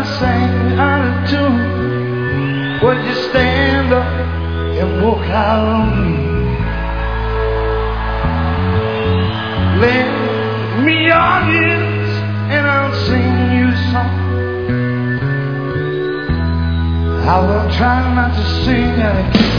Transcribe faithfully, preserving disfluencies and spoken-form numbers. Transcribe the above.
I sang out of tune, would you stand up and walk out on me? Lend me your ears and I'll sing you a song. I will try not to sing out of key.